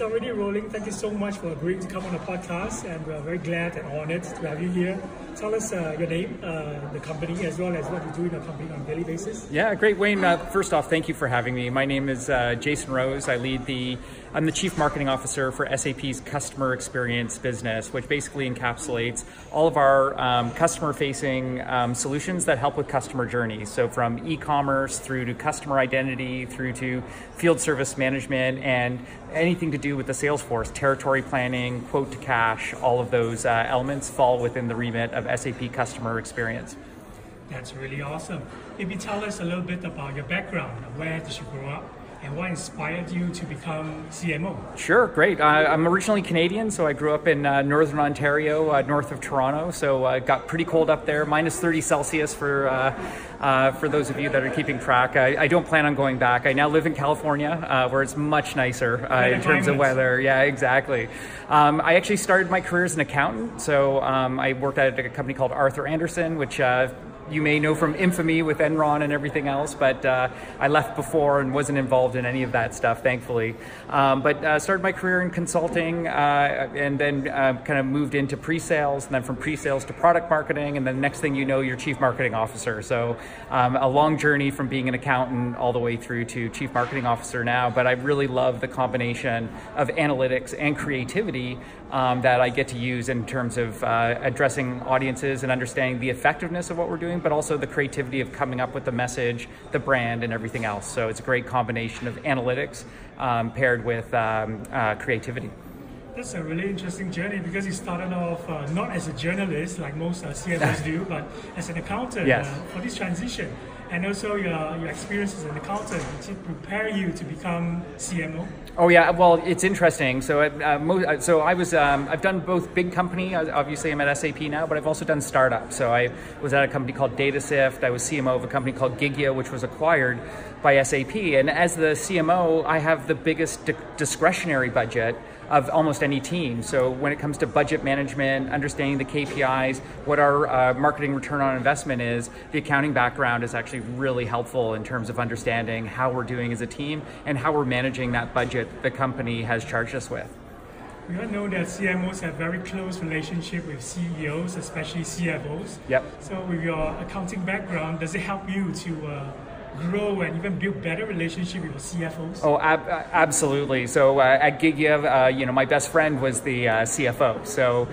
already rolling. Thank you so much for agreeing to come on the podcast, and we're very glad and honored to have you here. Tell us your name, the company, as well as what you do in the company on a daily basis. Yeah, great, Wayne. First off, thank you for having me. My name is Jason Rose. I'm the Chief Marketing Officer for SAP's Customer Experience business, which basically encapsulates all of our customer-facing solutions that help with customer journeys. So from e-commerce through to customer identity, through to field service management, and anything to do with the Salesforce, territory planning, quote to cash, all of those elements fall within the remit of SAP Customer Experience. That's really awesome. Maybe tell us a little bit about your background. Where did you grow up? And what inspired you to become CMO? Sure, great. I'm originally Canadian, so I grew up in Northern Ontario, north of Toronto. So it got pretty cold up there, minus 30 Celsius for those of you that are keeping track. I don't plan on going back. I now live in California, where it's much nicer in terms of weather. Yeah, exactly. I actually started my career as an accountant. So I worked at a company called Arthur Andersen, which you may know from infamy with Enron and everything else, but I left before and wasn't involved in any of that stuff, thankfully. But started my career in consulting and then kind of moved into pre-sales, and then from pre-sales to product marketing, and then next thing you know, you're Chief Marketing Officer. So a long journey from being an accountant all the way through to Chief Marketing Officer now, but I really love the combination of analytics and creativity that I get to use in terms of addressing audiences and understanding the effectiveness of what we're doing, but also the creativity of coming up with the message, the brand, and everything else. So it's a great combination of analytics paired with creativity. That's a really interesting journey, because you started off not as a journalist like most CMOs do, but as an accountant. Yes. For this transition. And also your experience as an accountant to prepare you to become CMO. Oh yeah, well, it's interesting. So I've done both big company. Obviously, I'm at SAP now, but I've also done startups. So I was at a company called DataSift. I was CMO of a company called Gigya, which was acquired by SAP. And as the CMO, I have the biggest discretionary budget of almost any team. So when it comes to budget management, understanding the KPIs, what our marketing return on investment is, the accounting background is actually really helpful in terms of understanding how we're doing as a team and how we're managing that budget the company has charged us with. We all know that CMOs have very close relationship with CEOs, especially CFOs. Yep. So with your accounting background, does it help you to grow and even build better relationship with your CFOs? Oh, absolutely. So at Gigya, my best friend was the CFO. So,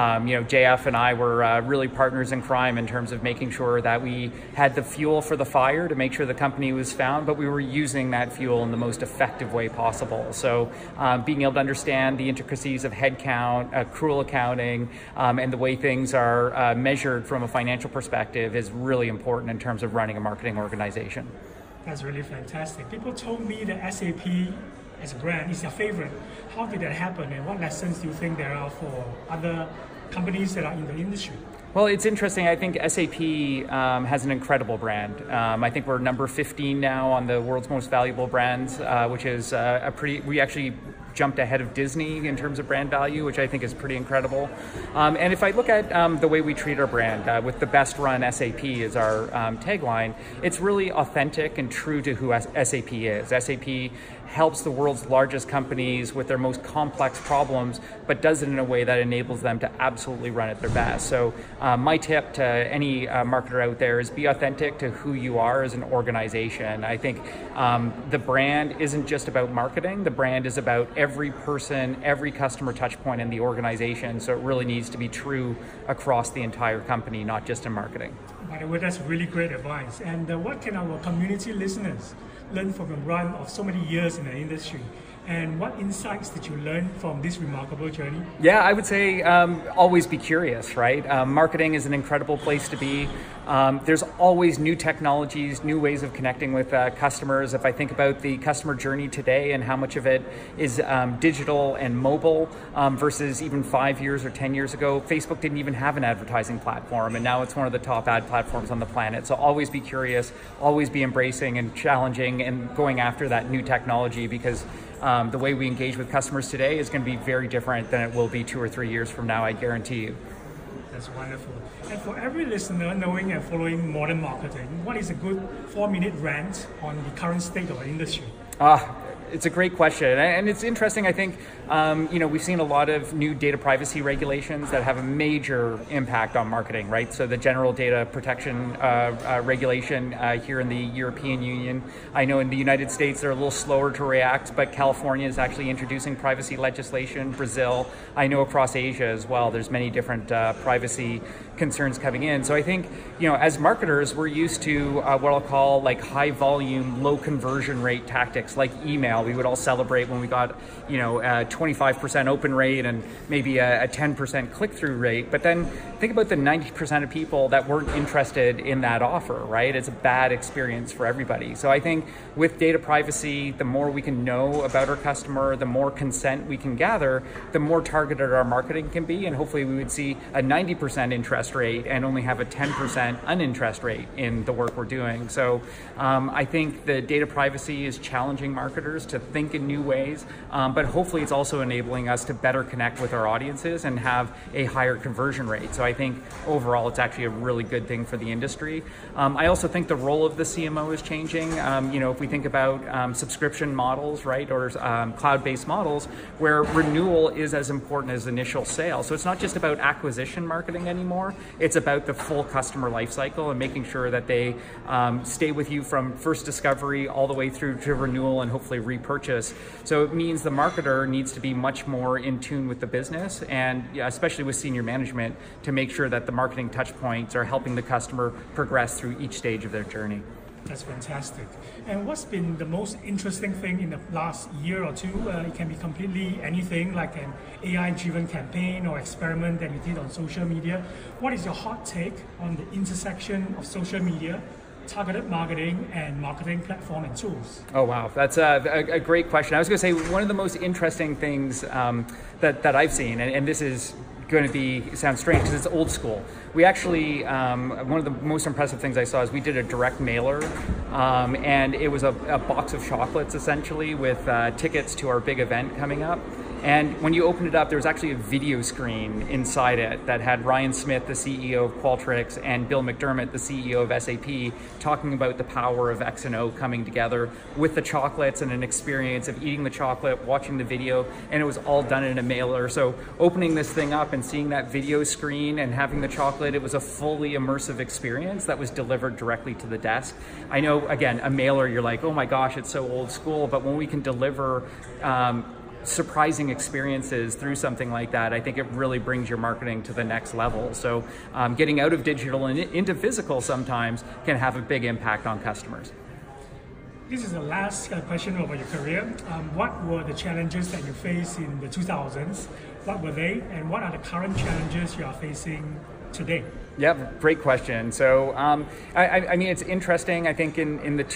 JF and I were really partners in crime in terms of making sure that we had the fuel for the fire to make sure the company was found, but we were using that fuel in the most effective way possible. So being able to understand the intricacies of headcount, accrual accounting, and the way things are measured from a financial perspective is really important in terms of running a marketing organization. That's really fantastic. People told me that SAP as a brand is their favorite. How did that happen, and what lessons do you think there are for other companies that are in the industry? Well, it's interesting. I think SAP has an incredible brand. I think we're number 15 now on the world's most valuable brands, which is we actually jumped ahead of Disney in terms of brand value, which I think is pretty incredible. And if I look at the way we treat our brand, with the best run SAP is our tagline, it's really authentic and true to who SAP is. SAP helps the world's largest companies with their most complex problems, but does it in a way that enables them to absolutely run at their best. So my tip to any marketer out there is be authentic to who you are as an organization. I think the brand isn't just about marketing. The brand is about every person, every customer touch point in the organization. So it really needs to be true across the entire company, not just in marketing. By the way, that's really great advice. And what can our community listeners learn from a run of so many years in the industry? And what insights did you learn from this remarkable journey? Yeah, I would say always be curious, right? Marketing is an incredible place to be. There's always new technologies, new ways of connecting with customers. If I think about the customer journey today and how much of it is digital and mobile versus even 5 years or 10 years ago, Facebook didn't even have an advertising platform, and now it's one of the top ad platforms on the planet. So always be curious, always be embracing and challenging and going after that new technology, because the way we engage with customers today is going to be very different than it will be 2 or 3 years from now, I guarantee you. That's wonderful. And for every listener knowing and following modern marketing, what is a good 4-minute rant on the current state of the industry? It's a great question, and it's interesting. I think we've seen a lot of new data privacy regulations that have a major impact on marketing, right? So the General Data Protection Regulation here in the European Union. I know in the United States they're a little slower to react, but California is actually introducing privacy legislation. Brazil, I know across Asia as well, there's many different privacy concerns coming in. So I think, as marketers, we're used to what I'll call like high volume, low conversion rate tactics like email. We would all celebrate when we got, a 25% open rate and maybe a 10% click-through rate. But then think about the 90% of people that weren't interested in that offer, right? It's a bad experience for everybody. So I think with data privacy, the more we can know about our customer, the more consent we can gather, the more targeted our marketing can be. And hopefully we would see a 90% interest rate and only have a 10% uninterest rate in the work we're doing. So I think the data privacy is challenging marketers to think in new ways, but hopefully it's also enabling us to better connect with our audiences and have a higher conversion rate. So I think overall it's actually a really good thing for the industry. I also think the role of the CMO is changing. If we think about subscription models, right, or cloud-based models, where renewal is as important as initial sale. So it's not just about acquisition marketing anymore. It's about the full customer life cycle and making sure that they stay with you from first discovery all the way through to renewal and hopefully repurchase. So it means the marketer needs to be much more in tune with the business, and especially with senior management, to make sure that the marketing touch points are helping the customer progress through each stage of their journey. That's fantastic. And what's been the most interesting thing in the last year or two? It can be completely anything, like an AI-driven campaign or experiment that you did on social media. What is your hot take on the intersection of social media, targeted marketing, and marketing platform and tools? Oh, wow. That's a great question. I was going to say one of the most interesting things that I've seen, and this is going to sound strange because it's old school. We actually, one of the most impressive things I saw is we did a direct mailer, and it was a box of chocolates essentially with tickets to our big event coming up. And when you opened it up, there was actually a video screen inside it that had Ryan Smith, the CEO of Qualtrics, and Bill McDermott, the CEO of SAP, talking about the power of X&O coming together with the chocolates and an experience of eating the chocolate, watching the video, and it was all done in a mailer. So opening this thing up and seeing that video screen and having the chocolate, it was a fully immersive experience that was delivered directly to the desk. I know, again, a mailer, you're like, oh my gosh, it's so old school, but when we can deliver surprising experiences through something like that, I think it really brings your marketing to the next level. So getting out of digital and into physical sometimes can have a big impact on customers. This is the last question about your career. What were the challenges that you faced in the 2000s? What were they, and what are the current challenges you are facing today? Yep, great question. So, I mean, it's interesting. I think in the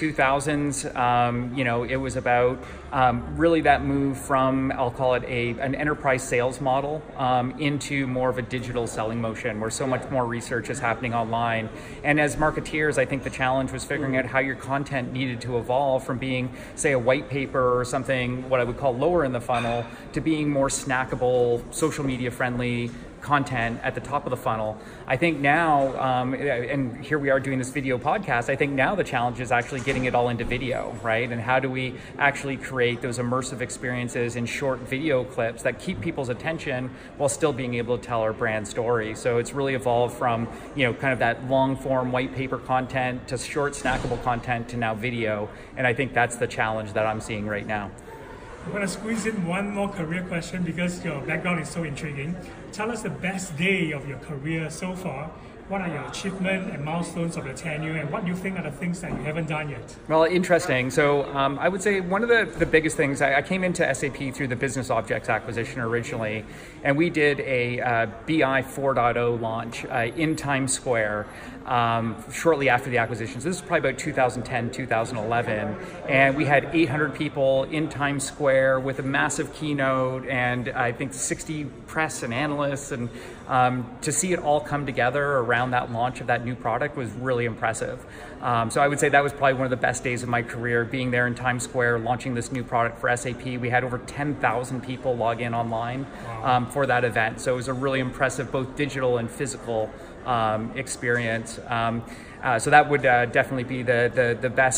2000s, it was about really that move from, I'll call it an enterprise sales model into more of a digital selling motion where so much more research is happening online. And as marketeers, I think the challenge was figuring out how your content needed to evolve from being, say, a white paper or something, what I would call lower in the funnel, to being more snackable, social media friendly content at the top of the funnel. I think now, and here we are doing this video podcast, I think now the challenge is actually getting it all into video, right? And how do we actually create those immersive experiences in short video clips that keep people's attention while still being able to tell our brand story? So it's really evolved from, kind of that long form white paper content to short snackable content to now video. And I think that's the challenge that I'm seeing right now. I'm going to squeeze in one more career question because your background is so intriguing. Tell us the best day of your career so far. What are your achievements and milestones of your tenure, and what do you think are the things that you haven't done yet? Well, interesting. So I would say one of the biggest things, I came into SAP through the Business Objects acquisition originally, and we did a BI 4.0 launch in Times Square shortly after the acquisition. So this is probably about 2010, 2011, and we had 800 people in Times Square with a massive keynote and I think 60 press and analysts, and to see it all come together around that launch of that new product was really impressive. So I would say that was probably one of the best days of my career, being there in Times Square, launching this new product for SAP. We had over 10,000 people log in online for that event. So it was a really impressive, both digital and physical experience. So that would definitely be the best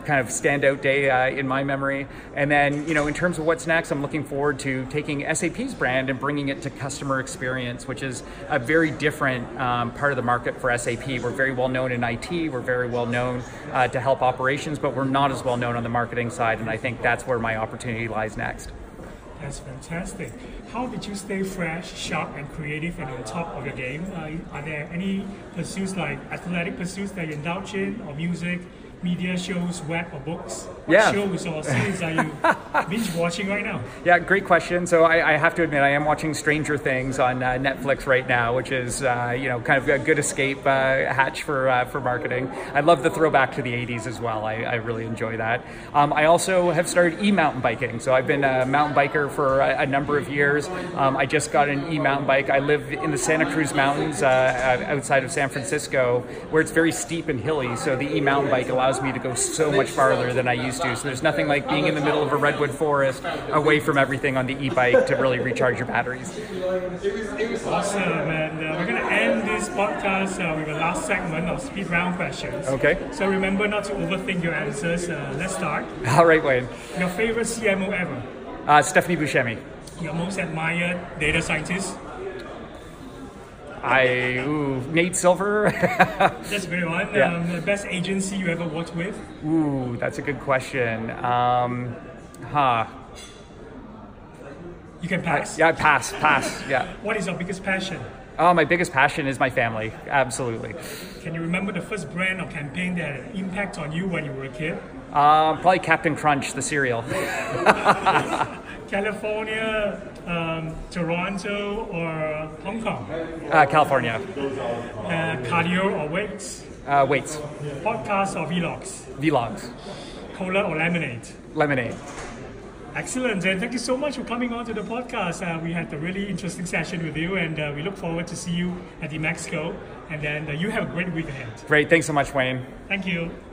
kind of standout day in my memory. And then, in terms of what's next, I'm looking forward to taking SAP's brand and bringing it to customer experience, which is a very different part of the market for SAP. We're very well known in IT, we're very well known to help operations, but we're not as well known on the marketing side, and I think that's where my opportunity lies next. That's fantastic. How did you stay fresh, sharp, and creative and on top of your game? Are there any pursuits like athletic pursuits that you indulge in, or music, media shows, web, or books? What shows or series are you binge watching right now? Yeah, great question. So I have to admit, I am watching Stranger Things on Netflix right now, which is kind of a good escape hatch for marketing. I love the throwback to the 80s as well. I really enjoy that. I also have started e-mountain biking. So I've been a mountain biker for a number of years. I just got an e-mountain bike. I live in the Santa Cruz Mountains outside of San Francisco, where it's very steep and hilly. So the e-mountain bike allows me to go so much farther than I used to. So there's nothing like being in the middle of a redwood forest away from everything on the e-bike to really recharge your batteries. Awesome, and we're going to end this podcast with the last segment of speed round questions. Okay. So remember not to overthink your answers. Let's start. All right, Wayne. Your favorite CMO ever? Stephanie Buscemi. Your most admired data scientist? Nate Silver. That's a great one. Yeah. The best agency you ever worked with? Ooh, that's a good question. You can pass? Yeah, pass, yeah. What is your biggest passion? Oh, my biggest passion is my family, absolutely. Can you remember the first brand or campaign that had an impact on you when you were a kid? Probably Captain Crunch, the cereal. California, Toronto, or Hong Kong? California. Cardio or weights? Weights. Podcasts or vlogs? Vlogs. Cola or lemonade? Lemonade. Excellent, and thank you so much for coming on to the podcast. We had a really interesting session with you, and we look forward to see you at the Mexico. And then you have a great week ahead. Great, thanks so much, Wayne. Thank you.